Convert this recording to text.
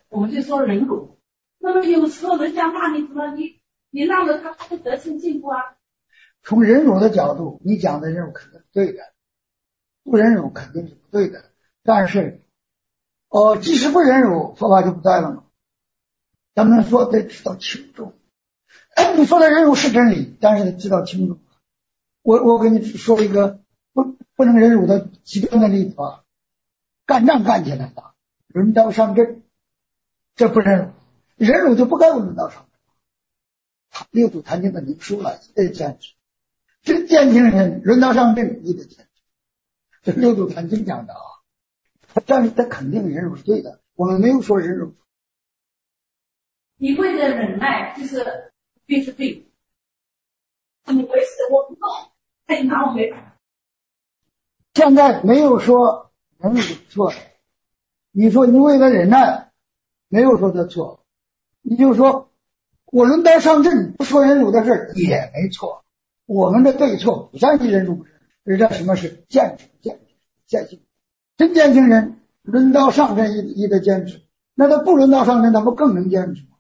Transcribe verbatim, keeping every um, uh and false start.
我们就说忍辱。那么有时候人家骂你怎么，你你让着他，他就得寸进步啊。 从忍辱的角度，你讲的忍辱肯定是对的，不忍辱肯定是不对的。但是，哦，即使不忍辱，佛法就不在了吗？咱们说得知道轻重。哎，你说的忍辱是真理，但是得知道轻重。我我给你说一个不不能忍辱的极端的例子啊，干仗干起来了，抡刀上阵，这不忍辱，忍辱就不该抡刀上阵。六祖坛经的明书了，一得坚持。真坚定人抡刀上阵，一得坚持。这六祖坛经讲的啊，他站他肯定忍辱是对的，我们没有说忍辱。 一味的忍耐就是必是对，怎么回事？我不懂，他就拿我没办法。 现在没有说忍辱是错的，你说你为了忍耐，没有说他错，你就说我抡刀上阵，不说忍辱的事也没错。我们的对错不在于忍辱不忍辱，这叫什么是坚持？坚持坚信。真坚信人抡刀上阵一一的坚持，那他不抡刀上阵，他不更能坚持吗？